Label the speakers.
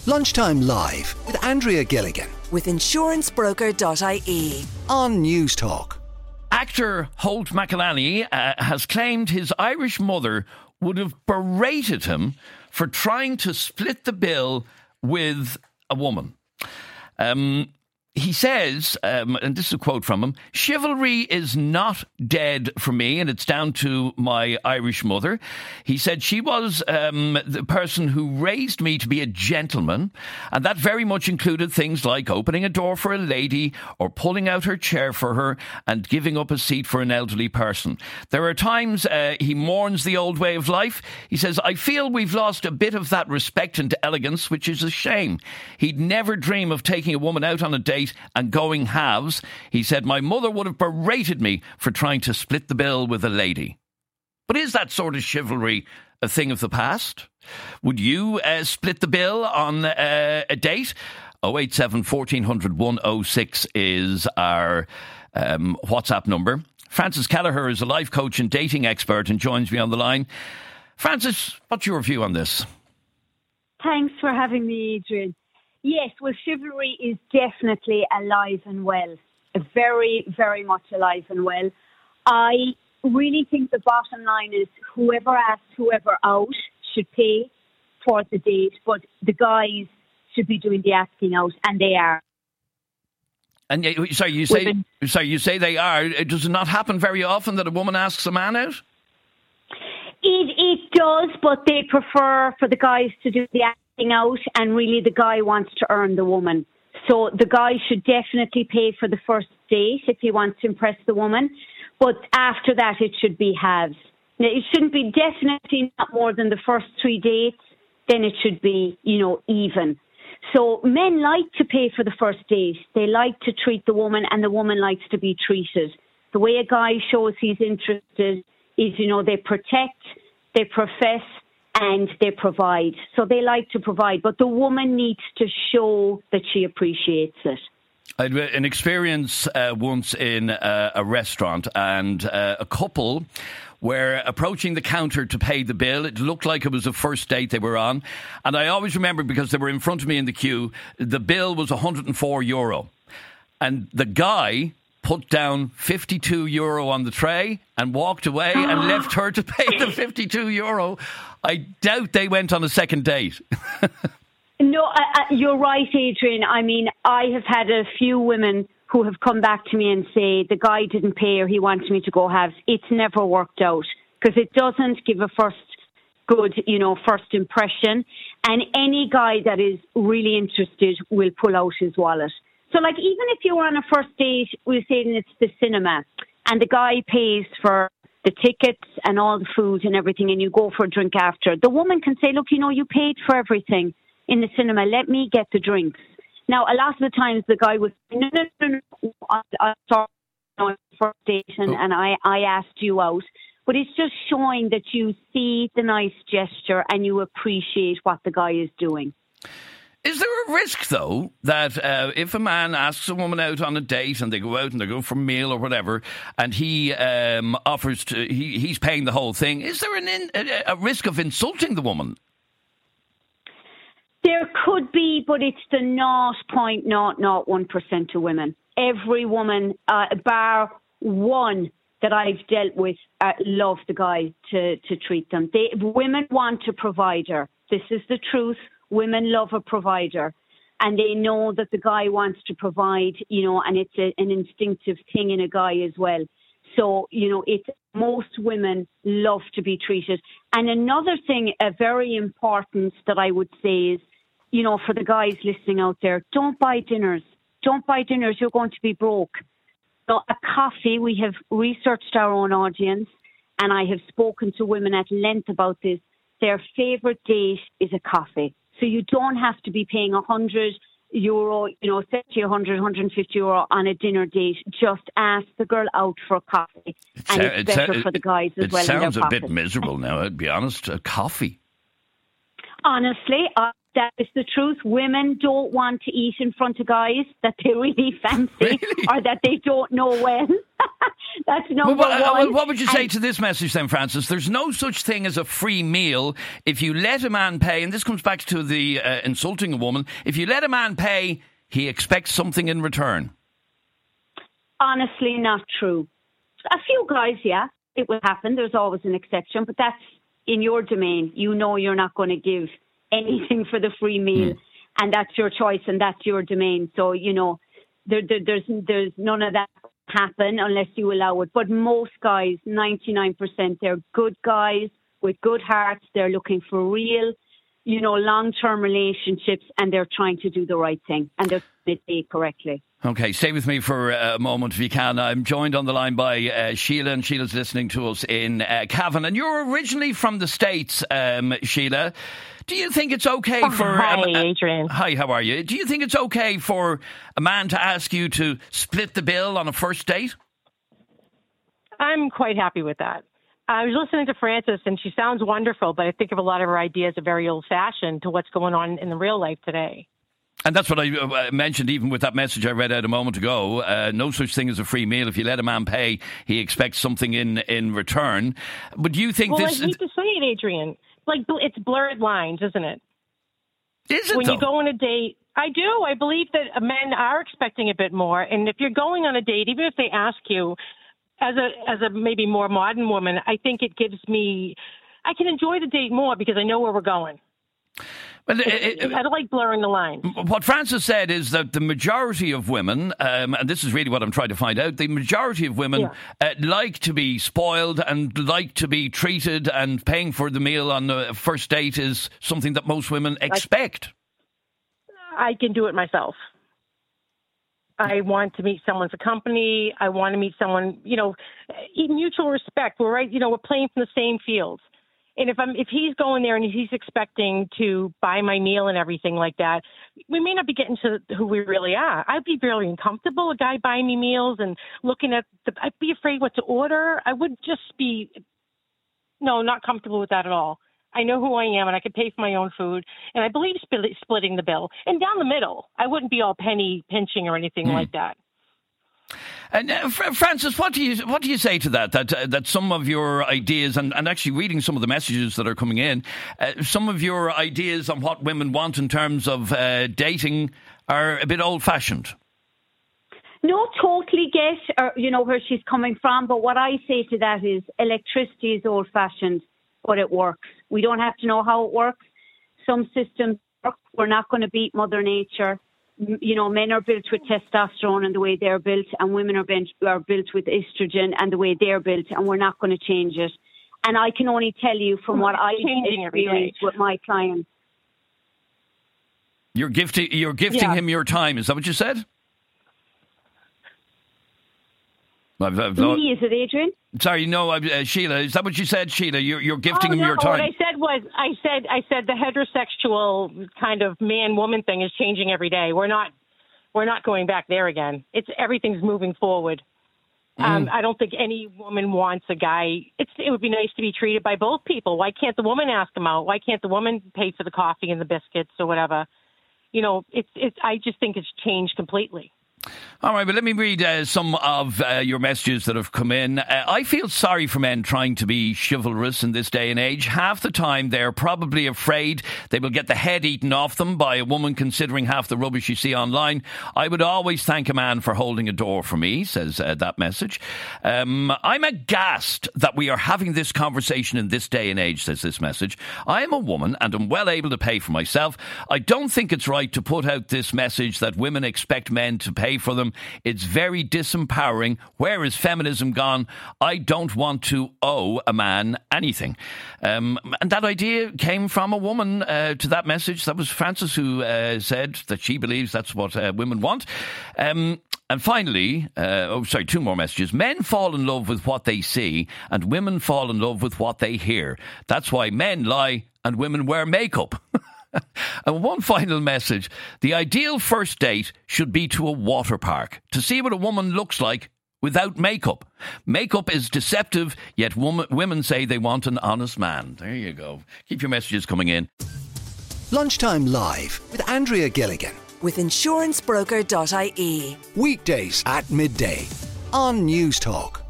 Speaker 1: Lunchtime Live with Andrea Gilligan
Speaker 2: with insurancebroker.ie
Speaker 1: on News Talk.
Speaker 3: Actor Holt McElhaney has claimed his Irish mother would have berated him for trying to split the bill with a woman. He says, and this is a quote from him, "Chivalry is not dead for me, and it's down to my Irish mother." He said she was the person who raised me to be a gentleman, and that very much included things like opening a door for a lady or pulling out her chair for her and giving up a seat for an elderly person. There are times he mourns the old way of life. He says, "I feel we've lost a bit of that respect and elegance, which is a shame. He'd never dream of taking a woman out on a date and going halves." He said, "My mother would have berated me for trying to split the bill with a lady." But is that sort of chivalry a thing of the past? Would you split the bill on a date? 087 1400 106 is our WhatsApp number. Frances Kelleher is a life coach and dating expert and joins me on the line. Frances, what's your view on this?
Speaker 4: Thanks for having me, Adrian. Yes, well, chivalry is definitely alive and well. Very, very much alive and well. I really think the bottom line is whoever asks whoever out should pay for the date, but the guys should be doing the asking out, and they are.
Speaker 3: And you say they are. Does it not happen very often that a woman asks a man out?
Speaker 4: It does, but they prefer for the guys to do the asking out, and really the guy wants to earn the woman. So the guy should definitely pay for the first date if he wants to impress the woman, but after that it should be halves. Now, it shouldn't be definitely not more than the first 3 dates, then it should be, even. So men like to pay for the first date. They like to treat the woman, and the woman likes to be treated. The way a guy shows he's interested is, they protect, they profess, and they provide. So they like to provide, but the woman needs to show that she appreciates it.
Speaker 3: I had an experience once in a restaurant, and a couple were approaching the counter to pay the bill. It looked like it was a first date they were on. And I always remember, because they were in front of me in the queue, the bill was €104. And the guy put down €52 on the tray and walked away and left her to pay the €52. I doubt they went on a second date.
Speaker 4: No, you're right, Adrian. I mean, I have had a few women who have come back to me and say the guy didn't pay or he wants me to go halves. It's never worked out because it doesn't give a first impression. And any guy that is really interested will pull out his wallet. So, like, even if you were on a first date, we're saying it's the cinema, and the guy pays for the tickets and all the food and everything, and you go for a drink after, the woman can say, look, you paid for everything in the cinema, let me get the drinks. Now, a lot of the times the guy would say, no, I saw on the first date and I asked you out. But it's just showing that you see the nice gesture and you appreciate what the guy is doing.
Speaker 3: Is there a risk, though, that if a man asks a woman out on a date and they go out and they go for a meal or whatever, and he offers to, he's paying the whole thing, is there a risk of insulting the woman?
Speaker 4: There could be, but it's the 0.001% of women. Every woman, bar one that I've dealt with, love the guy to treat them. Women want a provider. This is the truth. Women love a provider, and they know that the guy wants to provide, and it's an instinctive thing in a guy as well. So, most women love to be treated. And another thing, very important that I would say is, for the guys listening out there, don't buy dinners. Don't buy dinners. You're going to be broke. So a coffee, we have researched our own audience, and I have spoken to women at length about this. Their favourite date is a coffee. So you don't have to be paying €100, €70, €100, €150 on a dinner date. Just ask the girl out for a coffee. And it's better for the guys as well. It sounds
Speaker 3: a bit miserable now, I'd be honest. A coffee.
Speaker 4: Honestly, That is the truth. Women don't want to eat in front of guys that they really fancy or that they don't know well. That's number one.
Speaker 3: What would you say to this message then, Frances? There's no such thing as a free meal. If you let a man pay, and this comes back to the insulting a woman, if you let a man pay, he expects something in return.
Speaker 4: Honestly, not true. A few guys, yeah, it will happen. There's always an exception, but that's in your domain. You know you're not going to give anything for the free meal, and that's your choice and that's your domain. So, you know, there's none of that happen unless you allow it. But most guys, 99%, they're good guys with good hearts. They're looking for real, you know, long-term relationships, and they're trying to do the right thing, and they're doing it correctly.
Speaker 3: Okay, stay with me for a moment if you can. I'm joined on the line by Sheila, and Sheila's listening to us in Cavan. And you're originally from the States, Sheila. Do you think it's okay for...
Speaker 5: Hi, Adrian.
Speaker 3: Hi, how are you? Do you think it's okay for a man to ask you to split the bill on a first date?
Speaker 5: I'm quite happy with that. I was listening to Frances, and she sounds wonderful, but I think of a lot of her ideas are very old-fashioned to what's going on in the real life today.
Speaker 3: And that's what I mentioned even with that message I read out a moment ago. No such thing as a free meal. If you let a man pay, he expects something in return. But do you think this...
Speaker 5: I hate to say it, Adrian. Like, it's blurred lines, isn't it?
Speaker 3: Is it,
Speaker 5: when you go on a date... I do. I believe that men are expecting a bit more. And if you're going on a date, even if they ask you, as a maybe more modern woman, I think it gives me... I can enjoy the date more because I know where we're going.
Speaker 3: Well,
Speaker 5: I like blurring the lines.
Speaker 3: What Frances said is that the majority of women, and this is really what I'm trying to find out, the majority of women like to be spoiled and like to be treated, and paying for the meal on the first date is something that most women expect.
Speaker 5: I can do it myself. I want to meet someone's company. I want to meet someone, you know, mutual respect. We're right, you know, we're playing from the same fields. And if he's going there and he's expecting to buy my meal and everything like that, we may not be getting to who we really are. I'd be very uncomfortable, a guy buying me meals and looking at I'd be afraid what to order. I would just be, not comfortable with that at all. I know who I am, and I can pay for my own food, and I believe splitting the bill. And down the middle, I wouldn't be all penny pinching or anything like that.
Speaker 3: And Frances, what do you say to that? That some of your ideas, and actually reading some of the messages that are coming in, some of your ideas on what women want in terms of dating are a bit old-fashioned.
Speaker 4: No, totally get where she's coming from, but what I say to that is electricity is old-fashioned, but it works. We don't have to know how it works. Some systems work. We're not going to beat Mother Nature. You know, men are built with testosterone and the way they're built, and women are built with estrogen and the way they're built, and we're not going to change it. And I can only tell you from what I experience with my clients.
Speaker 3: You're gifting him your time. Is that what you said?
Speaker 4: Me, is it, Adrian?
Speaker 3: Sorry, no, Sheila. Is that what you said, Sheila? You're gifting him your time.
Speaker 5: What I said was, I said the heterosexual kind of man-woman thing is changing every day. We're not going back there again. Everything's moving forward. I don't think any woman wants a guy. It would be nice to be treated by both people. Why can't the woman ask him out? Why can't the woman pay for the coffee and the biscuits or whatever? You know, I just think it's changed completely.
Speaker 3: All right, but let me read some of your messages that have come in. I feel sorry for men trying to be chivalrous in this day and age. Half the time they're probably afraid they will get the head eaten off them by a woman, considering half the rubbish you see online. I would always thank a man for holding a door for me, says that message. I'm aghast that we are having this conversation in this day and age, says this message. I am a woman and am well able to pay for myself. I don't think it's right to put out this message that women expect men to pay for them. It's very disempowering. Where is feminism gone? I don't want to owe a man anything. And that idea came from a woman to that message. That was Frances who said that she believes that's what women want. And finally, two more messages. Men fall in love with what they see and women fall in love with what they hear. That's why men lie and women wear makeup. And one final message. The ideal first date should be to a water park to see what a woman looks like without makeup. Makeup is deceptive, yet women say they want an honest man. There you go. Keep your messages coming in.
Speaker 1: Lunchtime Live with Andrea Gilligan.
Speaker 2: With insurancebroker.ie.
Speaker 1: Weekdays at midday on News Talk.